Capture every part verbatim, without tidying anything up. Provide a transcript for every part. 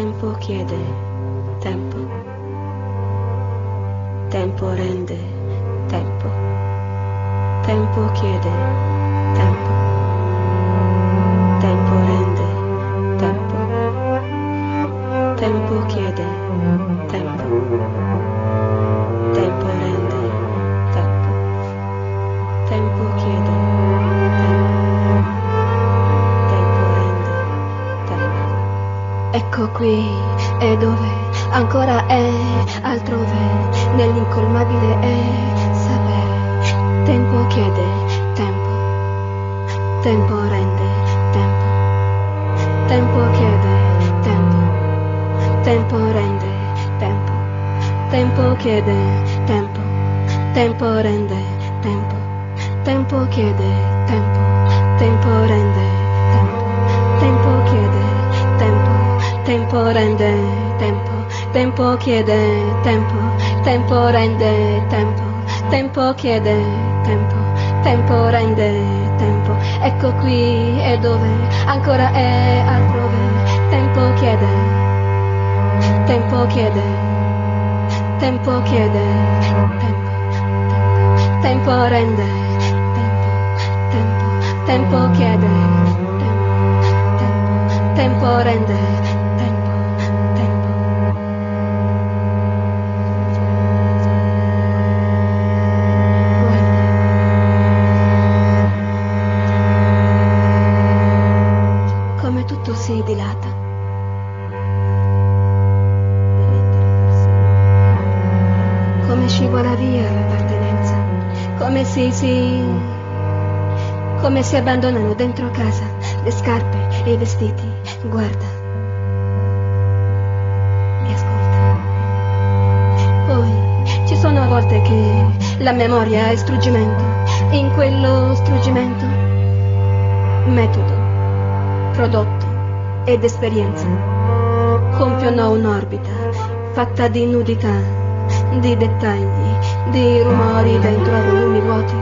tempo chiede, tempo. Tempo rende, tempo. Tempo chiede, tempo. Tempo rende, tempo. Tempo chiede, tempo. Tempo rende, tempo. Tempo chiede, tempo. Tempo rende, tempo. Ecco qui e dove ancora è altrove, nell'incolmabile è sapere. Tempo chiede, tempo. Tempo rende, tempo. Tempo chiede, tempo. Tempo rende, tempo. Tempo chiede, tempo. Tempo rende, tempo. Tempo chiede, tempo. Tempo rende, tempo. Tempo chiede, tempo. Tempo rende, tempo. Tempo chiede, tempo. Tempo rende, tempo. Tempo chiede, tempo. Tempo rende, tempo. Ecco qui e dove ancora è altrove. Tempo chiede, tempo chiede, tempo chiede, tempo. Tempo rende, tempo. Tempo. Tempo chiede, tempo. Tempo. Tempo rende, tempo. Tempo. Come tutto si dilata. Come scivola via l'appartenenza. Come si si. Come si abbandonano dentro casa le scarpe e i vestiti. Guarda. E ascolta. Poi ci sono volte che la memoria è struggimento. In quello struggimento metodo, prodotto ed esperienza compiono un'orbita fatta di nudità, di dettagli, di rumori dentro a volumi vuoti.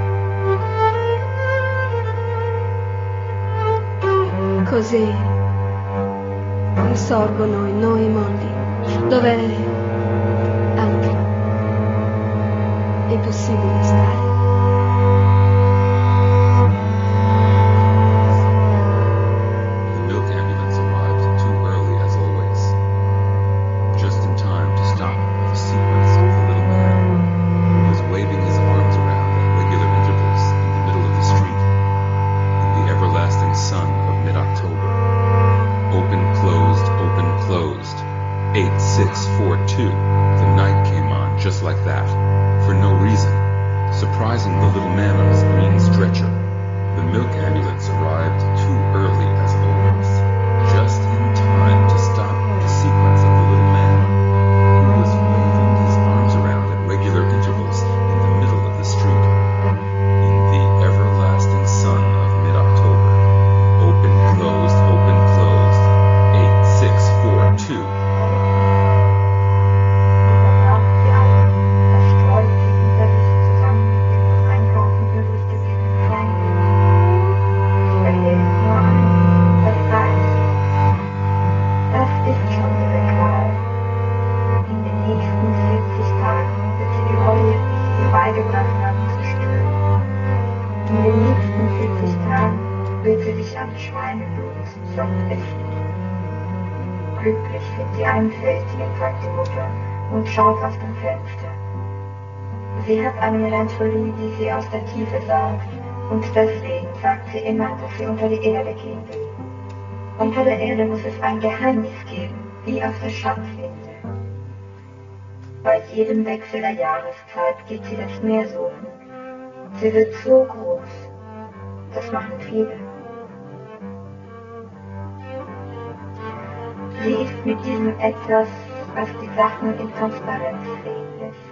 Così risorgono in noi mondi dove anche è possibile stare. six four two. The night came on just like that, for no reason, surprising the little man on his green stretcher. The milk ambulance arrived too early as always, just in time to stop the sequence of the little man, who was waving his arms around at regular intervals in the middle of the street, in the everlasting sun of mid-October. Open, closed, open, closed, eight six four two. Glücklich liegt sie einfältig, sagt die Mutter und schaut aus dem Fenster. Sie hat eine Melancholie, die sie aus der Tiefe sagt, und deswegen sagt sie immer, dass sie unter die Erde gehen will. Unter der Erde muss es ein Geheimnis geben, wie auf der Schatzliste. Bei jedem Wechsel der Jahreszeit geht sie das Meer suchen. Sie wird so groß. Das machen viele. Sie ist mit diesem etwas, was die Sachen in Transparenz sehen lässt.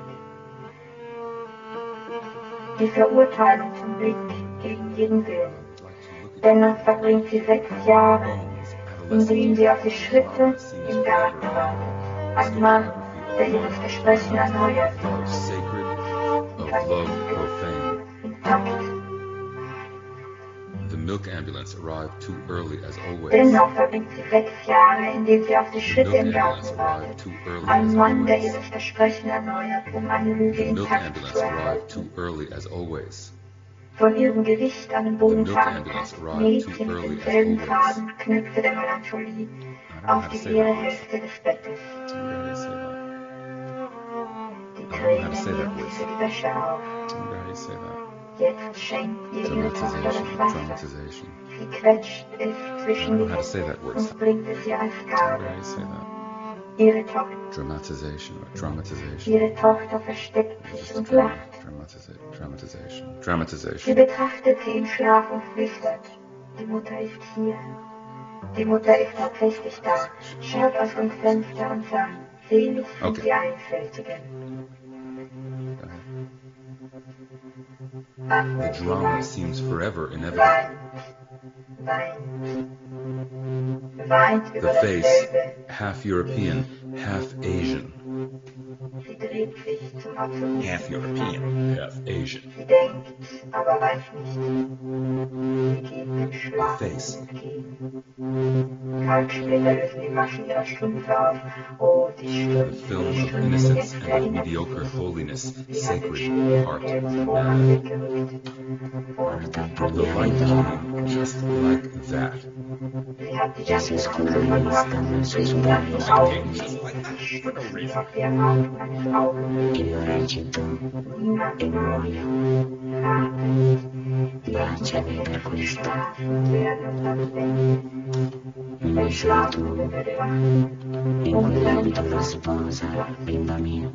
Die Verurteilung zum Blick gegen jeden Willen. Dennoch verbringt sie sechs Jahre, indem sie auf die Schritte im Garten wartet. Ein Mann, der jedes Versprechen erneuert. Intakt. milk ambulance arrived too early as always. Dennoch verbringt sie sechs Jahre, indem sie auf die The Schritte milk im ambulance Garten arrived wartet. too early Ein as Mann, der always. ihr das Versprechen erneuert, um eine Lüge The in milk Takt ambulance zu arrived erhalten. too early as always. Von ihrem Gewicht an den Boden The milk ambulance verankert, arrived näht too sie mit early as denselben always. Faden Knöpfe der Melancholie I don't know auf how to die say leere that word. Hälfte des Bettes. How do you say that? Die I don't know how to Tränen say that nehmen word. sie für die Wäsche auf. I wonder how you say that. Jetzt schenkt ihr ihre Tochter das Dramatization. Wasser. Dramatization. Sie quetscht es I zwischen don't know die how to say that word. I und bringt es ihr als wonder how Gabe. you say that. Ihre Tochter, Dramatization or dramatization. ihre Tochter versteckt It's sich just und drama, lacht. dramatiza- dramatization. Sie Dramatization. betrachtet sie im Schlaf und flüstert. Die Mutter ist hier. Die Mutter ist tatsächlich da. Schaut aus dem Fenster und sagt, selig sind Okay. die Einfältigen. Go ahead. The drama seems forever inevitable. Weint. Weint. Weint über The face, dasselbe. half European, half Asian. Sie dreht sich zum Absoluten. Half European, half Asian. Sie denkt, aber weiß nicht. Sie geht dem Schlaf The face. entgegen. Kalt später lösen die Maschen ihrer Strümpfe auf. Oh, die The Strümpfe, film die of Strümpfe innocence jetzt and of erinnert mediocre sie. holiness, Sie hat die sacred, schwere heart, Herz vor man. den Weg gerückt. The light came just like that. Sie hat die Jacke zusammengepackt und sich dann die Augen gestützt auf die Erwartung eines Augenblicks. Niemand Baciami per questo, werden trotzdem non solo in quell'abito da sposa, bimba mia.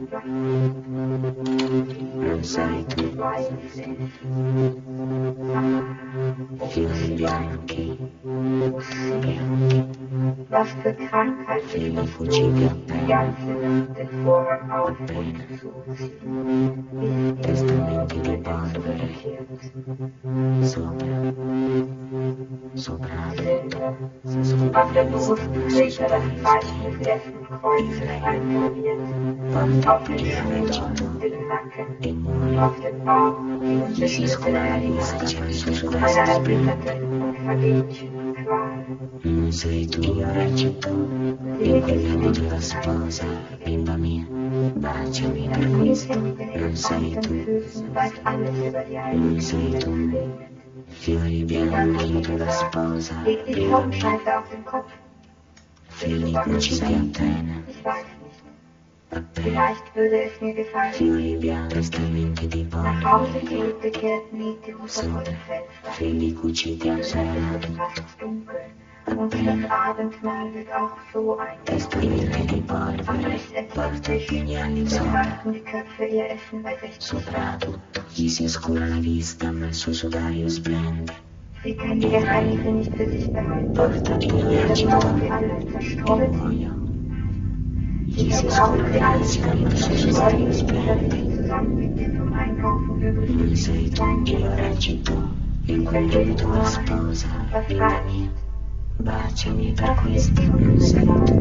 Non sai tu, fiori bianchi, bianchi, was für Krankheit figli fuggiti die appena, ganze Nacht den Vorhang auf und appena, zuziehen, bis testamenti di die polvere, sopra, sopra tutto, auf der bewussten Fläche das Zeichen dessen Kreuz eingraviert, auf die Stirn, den Nacken, e muori. auf den Bauch, die Chi si scuola la vista, ci Unter sulla einer spina. erbitterten und vergeblichen Qual. Non sei tu, io recito, in quell'abito da sposa, bimba mia. Baciami per questo, non sei tu, Weiß alles über die non sei tu. Fiori bianchi da sposa, Leg die bimba mia. Taubenscheibe auf den Kopf. Figli cuciti appena, Ich weiß nicht. appena. Vielleicht würde es mir gefallen. Fiori bianchi, testamenti di Nach polvere, Hause zurückgekehrt, liegt die Mutter vor dem Fenster. figli cuciti appena, Fast dunkel. Und das Abendmahl wird auch so ein. testamenti di polvere, porta pugnali sopra. Betrachten die Köpfe ihr Essen bei sich. Soprattutto chi si oscura la vista ma il suo sudario splende. Sie kann die Geheimnisse nicht für sich behalten. Porta il Verbraucht lecito sie alles, e zerstreut. muoio. Chi si oscura la vista ma il suo sudario splende. Zusammen mit dir zum Einkaufen übrig. Non sei tu, io recito, in quel tua sposa, bimba mia. Baciami per questo, non sei tu,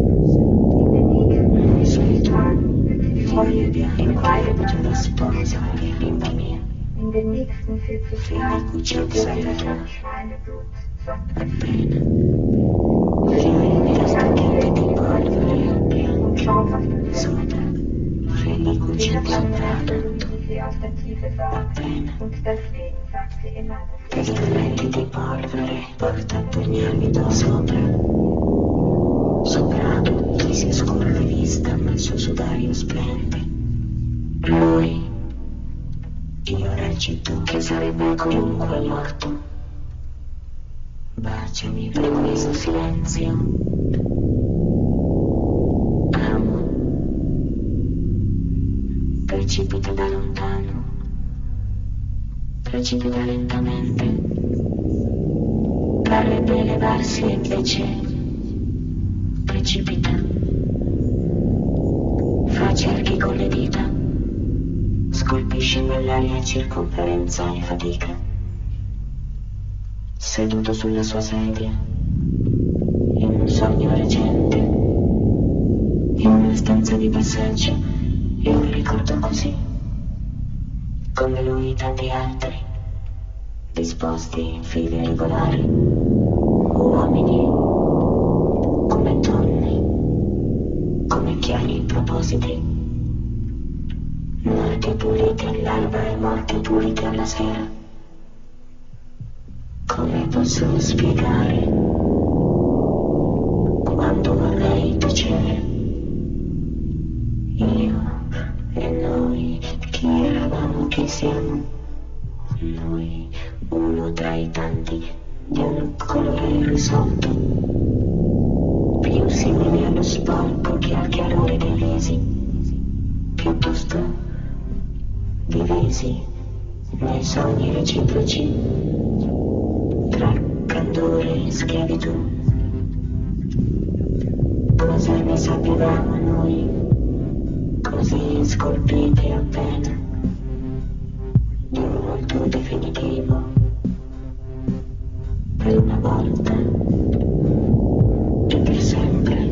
non sei tu. Foglie bianche, in quel tua sposa, bimba mia. In den nächsten vierzig Figli Jahren cuciti wird es appena, das Schweineblut satt. appena. Fiori testamenti di polvere, bianchi. Schaut aus dem Sopra, figli cuciti appena, die sie aus der Tiefe sah. appena. Und deswegen sagt sie immer, dass sie Testamenti di polvere, porta pugnali da sopra. Soprattutto chi si oscura la vista ma il suo sudario splende. Lui, io recito che sarebbe comunque morto. Baciami per questo silenzio. Amo. Precipita da lontano. Precipita lentamente. Parrebbe elevarsi e invece precipita. Fa cerchi con le dita. Scolpisce nell'aria circonferenza e fatica. Seduto sulla sua sedia, in un sogno recente, in una stanza di passaggio, io ricordo così, come lui tanti altri, disposti in file regolari, uomini come donne, come chiari propositi, nati puliti all'alba e morti puliti alla sera. Come posso spiegare quando vorrei tacere? Io e noi, chi eravamo, chi siamo? Noi, uno tra i tanti di un colore irrisolto, più simili allo sporco che al chiarore dei visi, piuttosto divisi nei sogni reciproci, tra candore e schiavitù. Cosa ne sapevamo noi, così scolpiti appena, di un volto definitivo, per una volta e per sempre.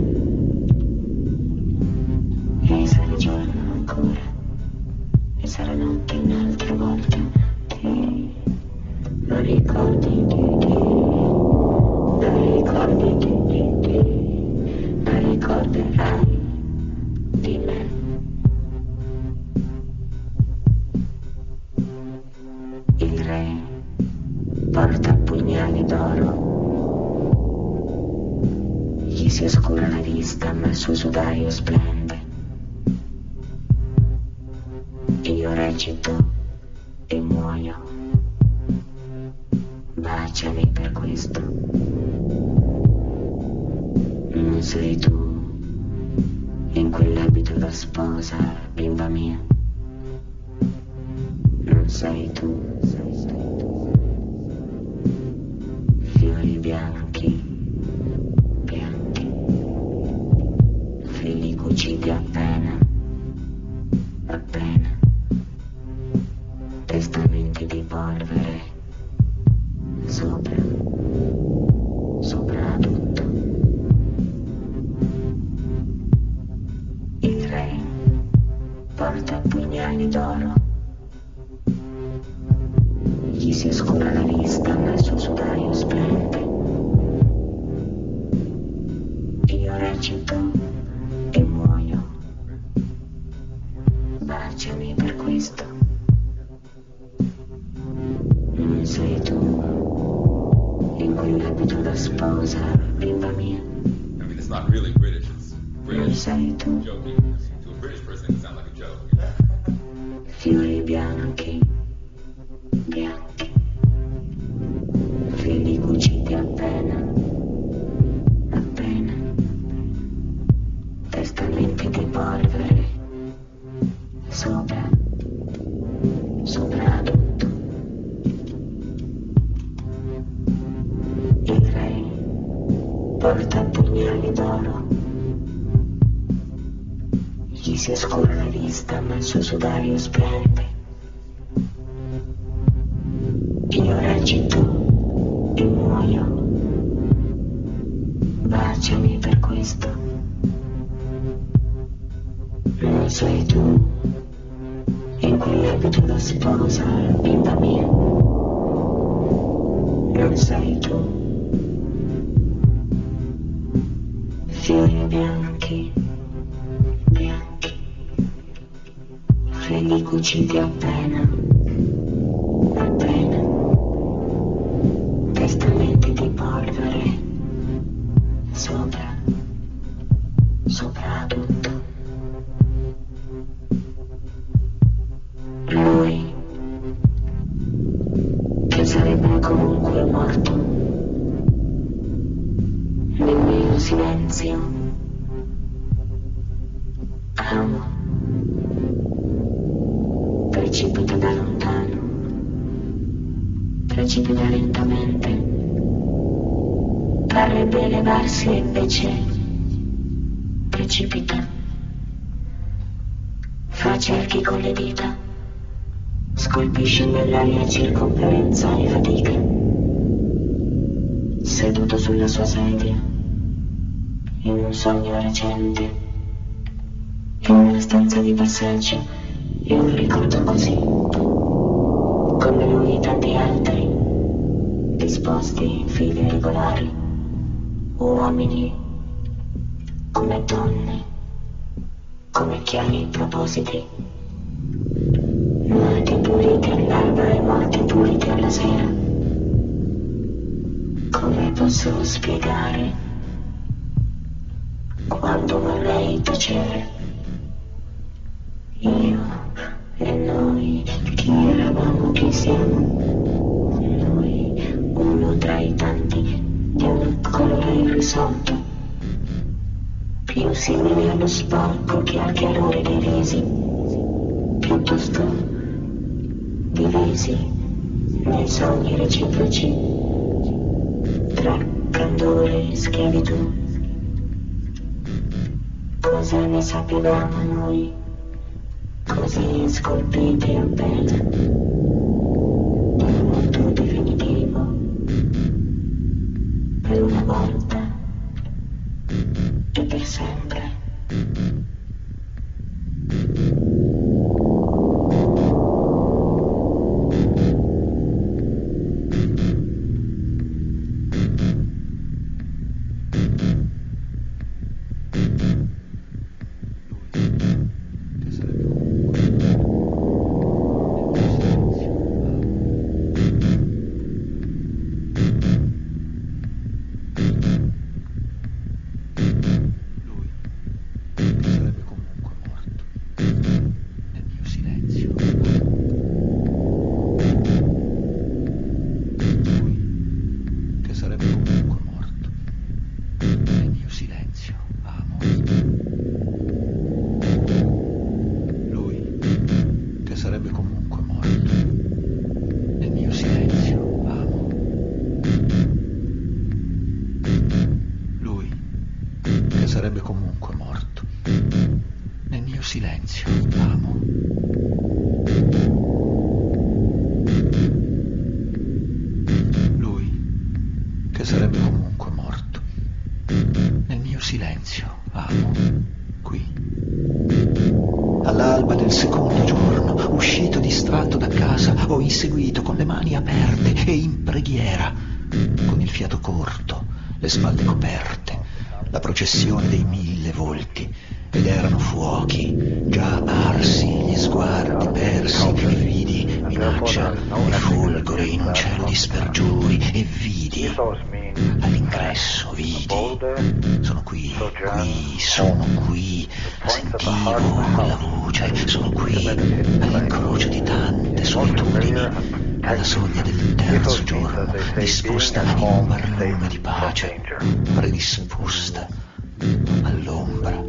E sarà giorno ancora, e sarà notte un'altra volta. Ti lo ricordi di te, lo ricordi di te, lo ricorderai di me. Il re porta pugnali d'oro, gli si oscura la vista ma il suo sudario splende. Io recito e muoio, baciami per questo. Non sei tu in quell'abito da sposa, bimba mia. Non sei tu, sei tu. Fiori bianchi, bianchi, fili cuciti appena, appena, testamenti di polvere, sopra, sopra tutto. Il re porta pugnali d'oro, gli si oscura la vista ma il suo sudario splende. Io recito e muoio, baciami per questo. Non sei tu in quell'abito da sposa, bimba mia. I mean, it's not really British, it's British. Non sei tu. Joking. To a British person, it sounds like a joke. Fiori bianchi, bianchi, fili cuciti appena, appena, testamenti di polvere, sopra, sopra tutto. Il re porta pugnali d'oro, gli si oscura la vista ma il suo sudario splende. Io recito e muoio, baciami per questo. Non sei tu in quell'abito da sposa, bimba mia. Non sei tu. Fiori bianchi, bianchi, fili cuciti appena, appena, testamenti di polvere, sopra, sopra tutto. Lui, che sarebbe comunque morto, nel mio silenzio, amo, precipita da lontano, precipita lentamente, parrebbe elevarsi e invece precipita, fa cerchi con le dita, scolpisce nell'aria circonferenza e fatica, seduto sulla sua sedia, in un sogno recente, in una stanza di passaggio, io lo ricordo così, come lui e tanti altri, disposti in file regolari, uomini come donne, come chiari propositi, nati puliti all'alba e morti puliti alla sera. Come posso spiegare quando vorrei tacere? Io e noi, chi eravamo, chi siamo? Noi, uno tra i tanti di un colore irrisolto, più simile allo sporco che al chiarore dei visi, piuttosto divisi nei sogni reciproci tra candore e schiavitù. Cosa ne sapevamo noi, così scolpiti a pena, un modo definitivo, per una volta e per sempre. Le spalle coperte, la processione dei mille volti, ed erano fuochi, già arsi, gli sguardi persi, e vidi minaccia e folgore in un cielo di spergiuri, e vidi, all'ingresso vidi, sono qui, qui, sono qui, sentivo quella voce, sono qui, all'incrocio di tante solitudini, alla soglia del terzo giorno, disposta in un barlume di pace, predisposta all'ombra.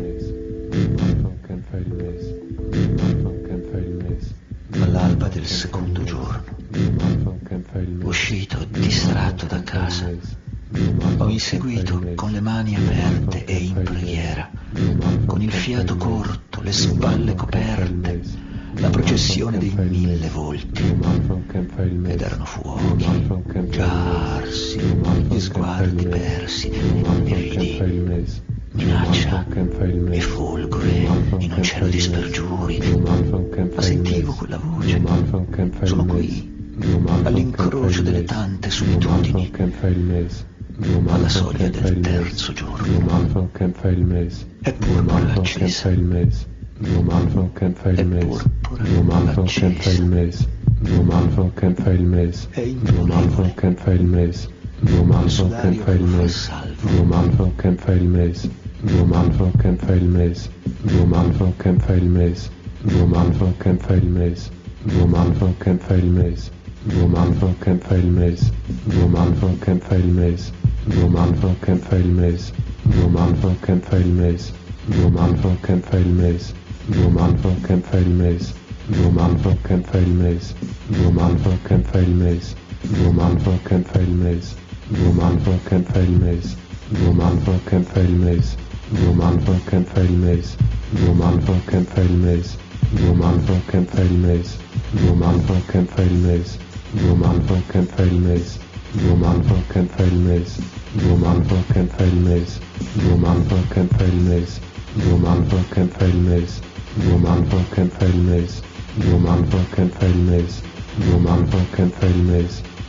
All'alba del secondo giorno, uscito distratto da casa, ho inseguito con le mani aperte e in preghiera, con il fiato corto, le spalle coperte, la processione dei mille volti, ed erano fuochi, già arsi, gli sguardi persi, e vidi minaccia e folgore in un cielo di spergiuri, ma sentivo quella voce, sono qui, all'incrocio delle tante solitudini, alla soglia del terzo giorno, e purpura accesa, e purpura accesa, e indolevole, il sudario fu salvo.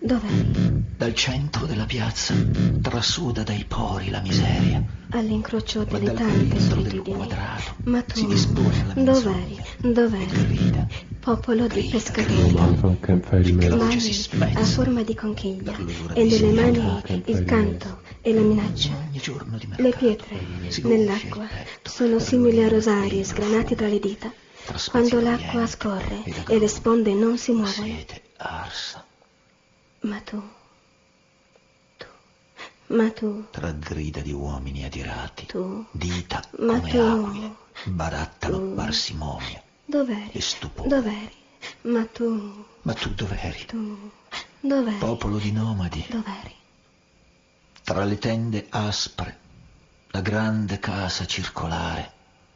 Dov'eri? Dal centro della piazza trasuda dai pori la miseria. All'incrocio Ma delle dal tante perimetro del solitudini. quadrato Ma si tu, dispone alla dov'eri? menzogna. Dov'eri? Grida, Popolo di grida, pescatori. Romanzo Campfell Mani si spezza a forma di conchiglia per l'usura e dei nelle mani significati. il canto e la minaccia. Ogni giorno di mercato Le pietre si gonfia nell'acqua il petto sono per simili a l'urina rosari dei sgranati profumi. tra le dita. Tra spazi Quando orienti l'acqua scorre ed e agrumi, le sponde non si la muovono. sete arsa Ma tu, tu, ma tu, tra grida di uomini adirati, tu, dita ma come tu, aquile, barattano tu. parsimonia dov'eri? e stupore. Dov'eri? Ma tu, Ma tu dov'eri? tu, dov'eri? Popolo di nomadi, Dov'eri? tra le tende aspre, la grande casa circolare.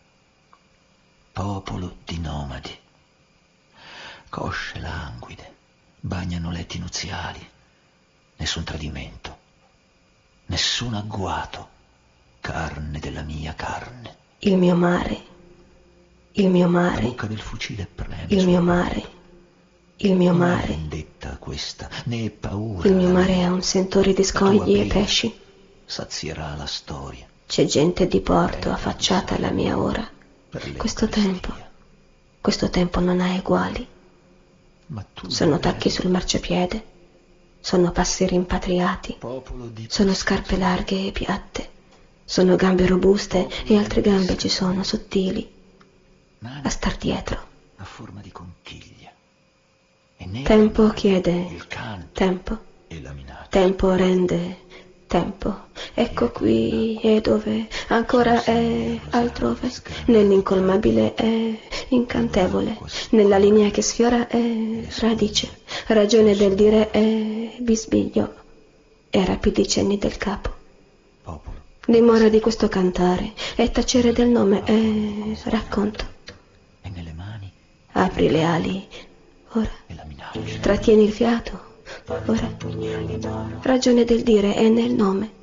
Popolo di nomadi, cosce languide, bagnano letti nuziali, nessun tradimento, nessun agguato, carne della mia carne. Il mio mare, il mio La mare, bocca del fucile preme il sul mio petto. mare, il mio Non è mare. vendetta questa, né paura. Il mio la mare mia. ha un sentore di La tua scogli e pena pesci. sazierà la storia. C'è gente di porto affacciata alla mia ora. Per Questo tempo, l'Eucaristia. questo tempo non ha eguali. Ma tu Sono dov'eri? tacchi sul marciapiede, sono passi rimpatriati, Popolo di sono scarpe larghe e piatte, sono gambe robuste e altre gambe ci sono, sottili, mani a star dietro. a forma di conchiglia. E nel Tempo chiede, il canto tempo, e la minaccia. tempo rende, tempo. Ecco qui è dove, ancora è altrove, nell'incolmabile è incantevole, nella linea che sfiora è radice, ragione del dire è bisbiglio, e rapidi cenni del capo. Popolo Dimora di questo cantare, e tacere del nome è racconto. e nelle mani Apri le ali, ora, e la minaccia. trattieni il fiato, ora, ragione del dire è nel nome.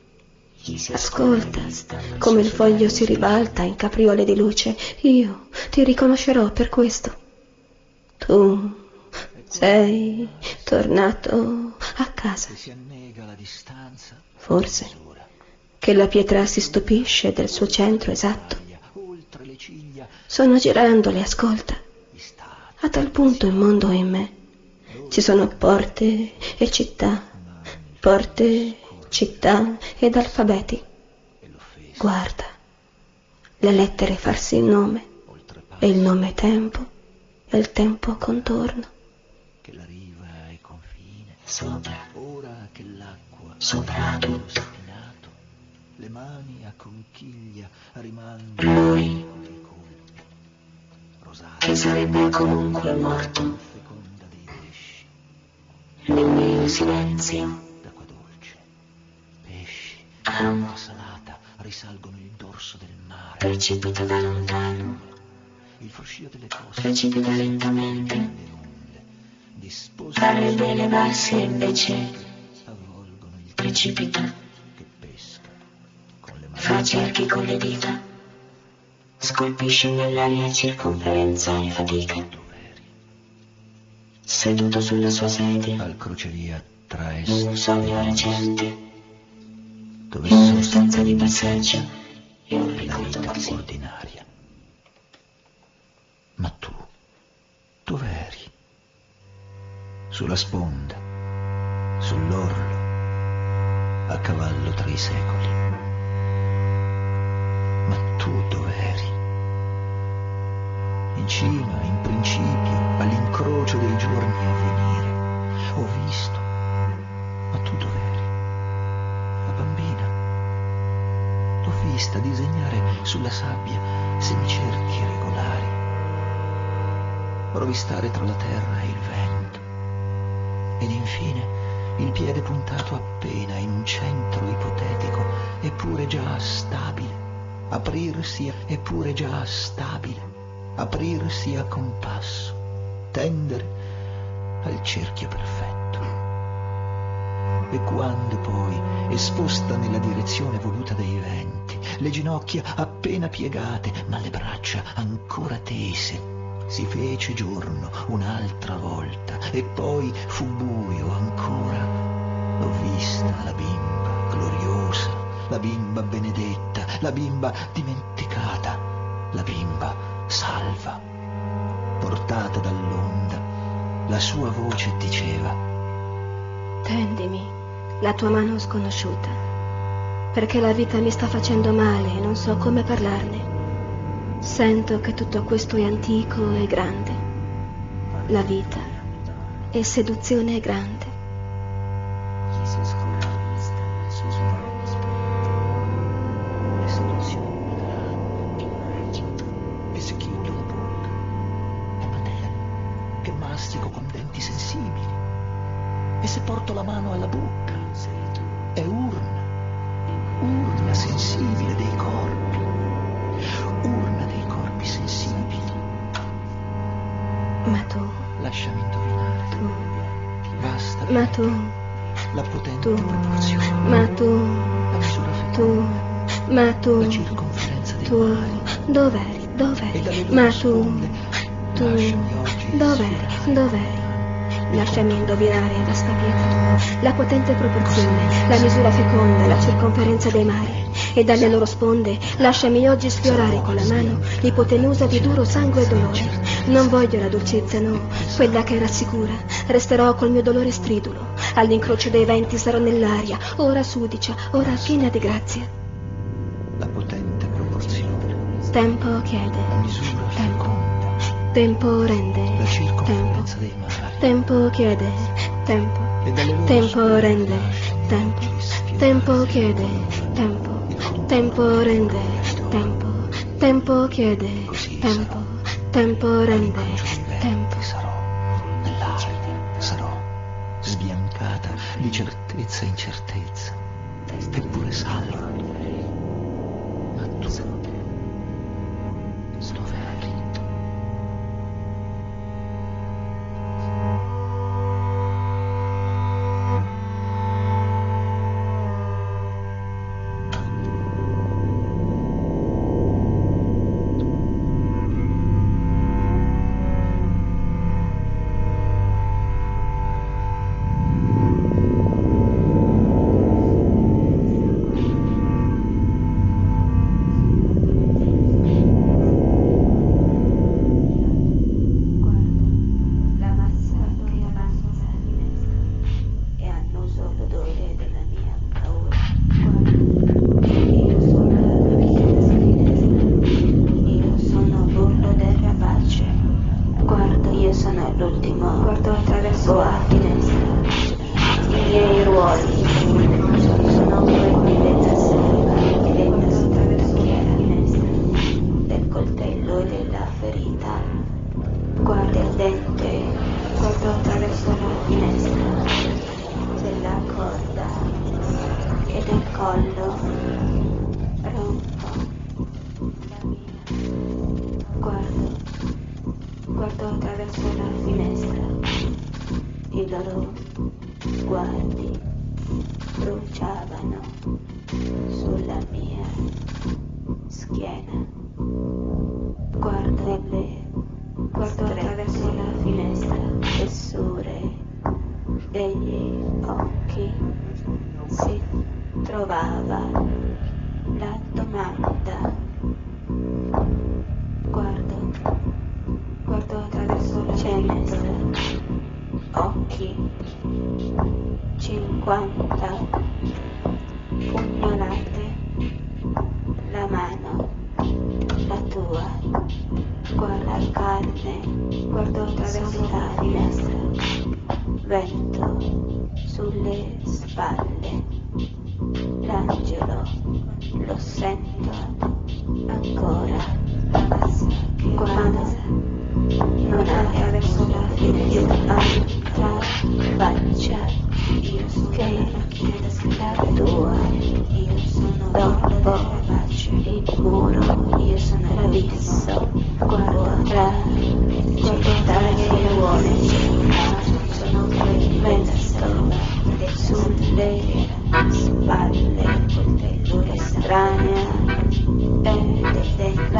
Ascolta, come il foglio si ribalta in capriole di luce, io ti riconoscerò per questo. Tu sei tornato a casa, E si annega la distanza. forse, Misura. che la pietra si stupisce del suo centro esatto. Oltre le ciglia Sono girandole, ascolta, gli stati. a tal punto il mondo è in me. Ci sono porte e città, porte, città ed alfabeti. Guarda, le lettere farsi il nome, e il nome tempo, e il tempo contorno. Che la riva è confine. Sopra, Ora che l'acqua sopra tu, ostinato, le mani a conchiglia rimandano lui, i colpi. che Rosario, sarebbe comunque morto, feconda dei pesci, nel mio silenzio, d'acqua dolce. Pesci, amo, acqua salata, risalgono il dorso del mare. precipita da lontano, Il fruscio delle cose, precipita lentamente, le onde, disposte farebbe elevarsi e invece avvolgono il precipita, che pesca con le mani. fa cerchi con le dita, scolpisce nell'aria circonferenza e fatica, Dov'eri? seduto sulla sua sedia, Al crocevia tra in est un sogno recente, dove in una sosta stanza di passaggio e un la ricordo vita così. ordinaria. Ma tu, dov'eri? Sulla sponda, sull'orlo, a cavallo tra i secoli. Ma tu dov'eri? In cima, in principio, all'incrocio dei giorni a venire. Ho visto. Ma tu dov'eri? La bambina. L'ho vista disegnare sulla sabbia semicerchi regolari, rovistare tra la terra e il vento, ed infine il piede puntato appena in un centro ipotetico, eppure già stabile, aprirsi eppure già stabile, aprirsi a compasso, tendere al cerchio perfetto. E quando poi, esposta nella direzione voluta dai venti, le ginocchia appena piegate, ma le braccia ancora tese, si fece giorno un'altra volta, e poi fu buio ancora. L'ho vista la bimba gloriosa, la bimba benedetta, la bimba dimenticata, la bimba salva. Portata dall'onda, la sua voce diceva: tendimi la tua mano sconosciuta, perché la vita mi sta facendo male e non so come parlarne. Sento che tutto questo è antico e grande. La vita è seduzione grande. Le seduzioni grandi, e se chiudo la bocca, è patele che mastico con denti sensibili, e se porto la mano alla bocca, è urna, urna sensibile dei corpi, urna dei corpi sensibili. Ma tu, lasciami indovinare, tu, basta ma tu, la potente tu, proporzione, ma tu, la misura feconda, tu, ma tu, la circonferenza dei tu, mari, dov'eri, e dov'eri, dalle loro ma tu, sponde, tu, lasciami oggi dov'eri, sfiorare. dov'eri. Lasciami indovinare, vasta pietra, la potente proporzione, la misura feconda, la circonferenza dei mari, e dalle loro sponde lasciami oggi sfiorare con la mano l'ipotenusa di duro sangue e dolore. Non voglio la dolcezza, no, quella che rassicura. Resterò col mio dolore stridulo, all'incrocio dei venti sarò nell'aria, ora sudicia, ora piena di grazia. La potente proporzione, Tempo chiede, la misura tempo, feconda, tempo rende, la tempo, circonferenza dei mari, tempo chiede, tempo, e dalle loro tempo sponde rende, lasciami tempo, oggi sfiorare tempo chiede, tempo, tempo rende, tempo, tempo chiede, tempo, tempo rende, tempo. sarò nell'aria, sarò sbiancata di certezza in certezza, eppure salva. Ma tu dov'eri?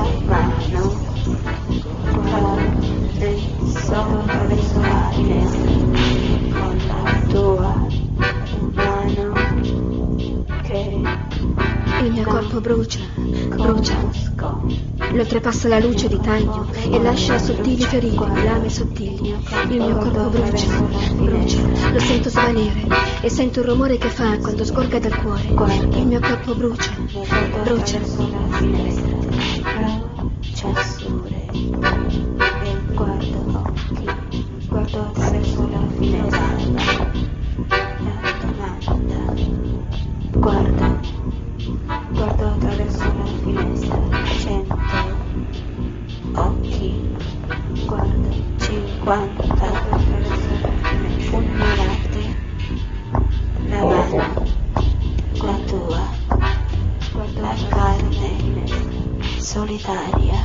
Sopra verso la finestra oltrepassa la luce di taglio e lascia sottili ferite di lame sottili. Il mio corpo brucia, brucia, lo sento svanire e sento il rumore che fa quando sgorga dal cuore. Il mio corpo brucia, brucia. Censure e guardo occhi, guardo attraverso la finestra, la domanda, guardo, guardo attraverso la finestra, cento occhi, guardo cinquanta, pugnalate, la mano, la tua, la carne solitaria,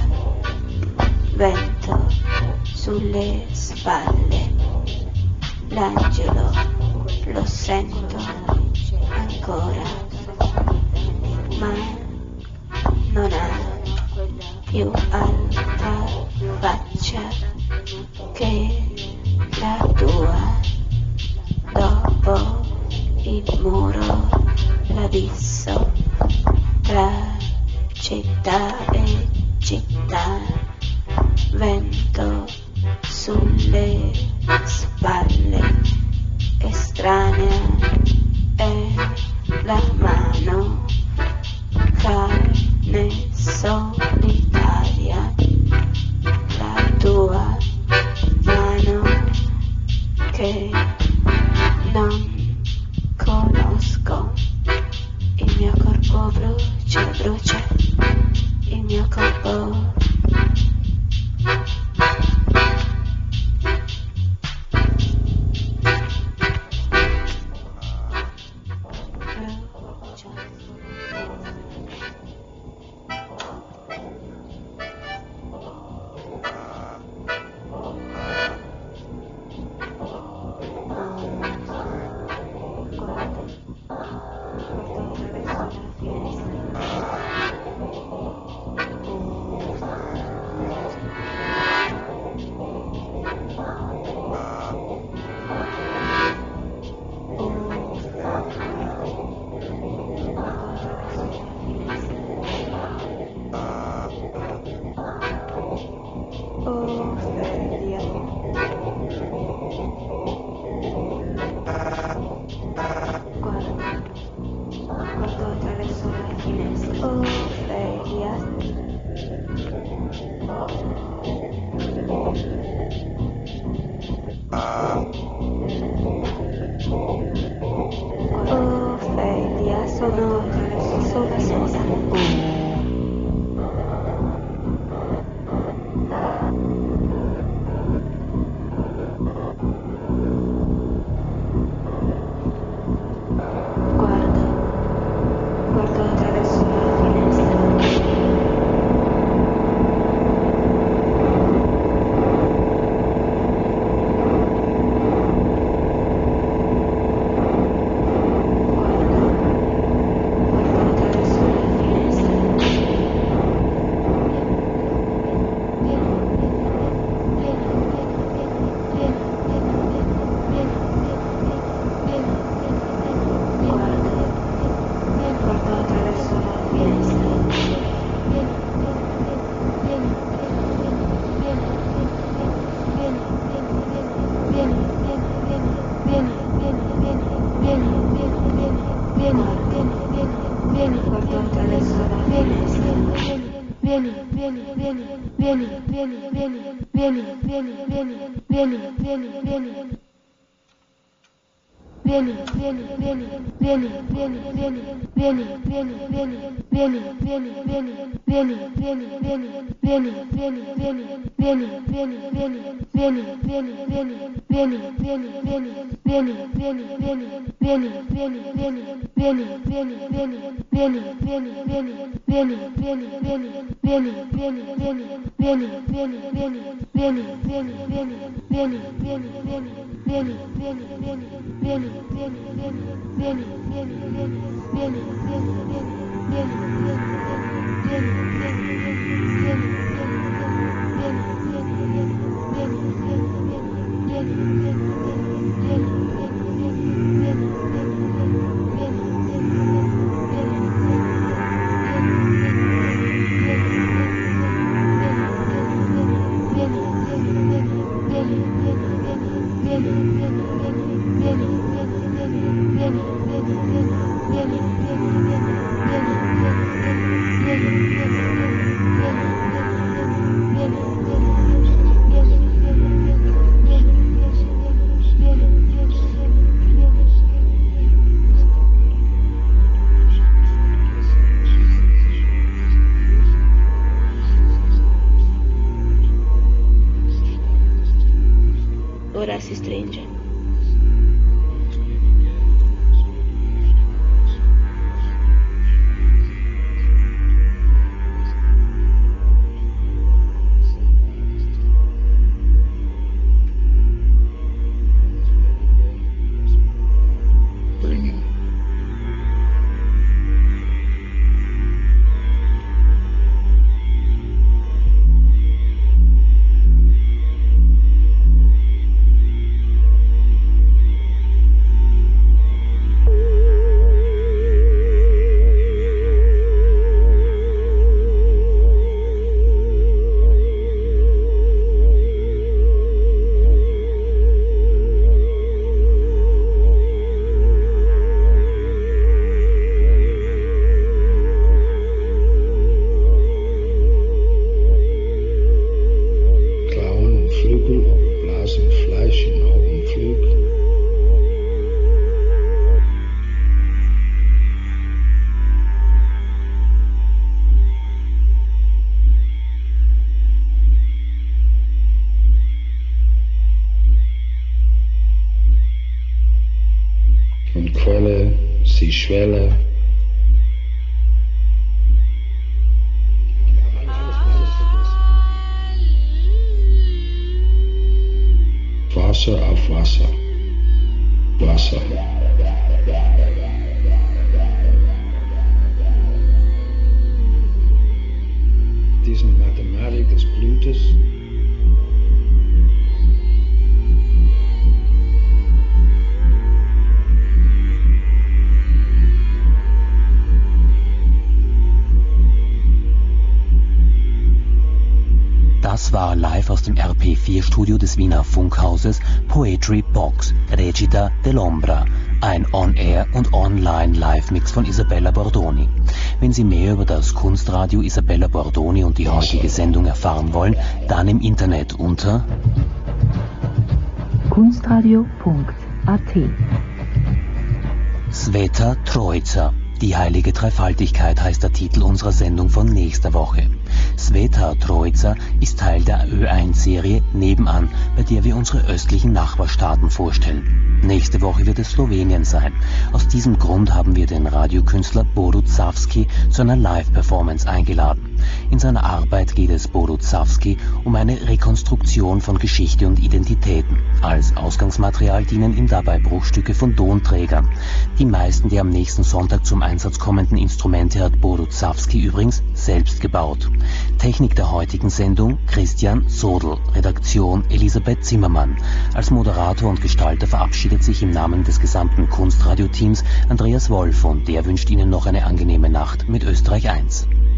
vento sulle spalle, l'angelo lo sento ancora, ma non ha più altra faccia che la tua, dopo il muro, l'abisso tra città e città, vento sulle spalle, estranea è la mano, carne solitaria, la tua mano che non conosco, il mio corpo brucia, brucia, il mio corpo Ora si stringe. Und Quelle, sie Schwelle. Wasser auf Wasser. Wasser. Diesen Mathematik des Blutes. Das war live aus dem R P vier Studio des Wiener Funkhauses Poetry Box, Recita dell'Ombra, ein On-Air und Online-Live-Mix von Isabella Bordoni. Wenn Sie mehr über das Kunstradio Isabella Bordoni und die heutige Sendung erfahren wollen, dann im Internet unter kunstradio punkt a t. Sveta Trojica. Die heilige Dreifaltigkeit heißt der Titel unserer Sendung von nächster Woche. Sveta Trojica ist Teil der Ö eins Serie Nebenan, bei der wir unsere östlichen Nachbarstaaten vorstellen. Nächste Woche wird es Slowenien sein. Aus diesem Grund haben wir den Radiokünstler Borut Savski zu einer Live-Performance eingeladen. In seiner Arbeit geht es Borut Savski um eine Rekonstruktion von Geschichte und Identitäten. Als Ausgangsmaterial dienen ihm dabei Bruchstücke von Tonträgern. Die meisten der am nächsten Sonntag zum Einsatz kommenden Instrumente hat Borut Savski übrigens selbst gebaut. Technik der heutigen Sendung Christian Sodl, Redaktion Elisabeth Zimmermann. Als Moderator und Gestalter verabschiedet sich im Namen des gesamten Kunstradio-Teams Andreas Wolf und der wünscht Ihnen noch eine angenehme Nacht mit Österreich eins.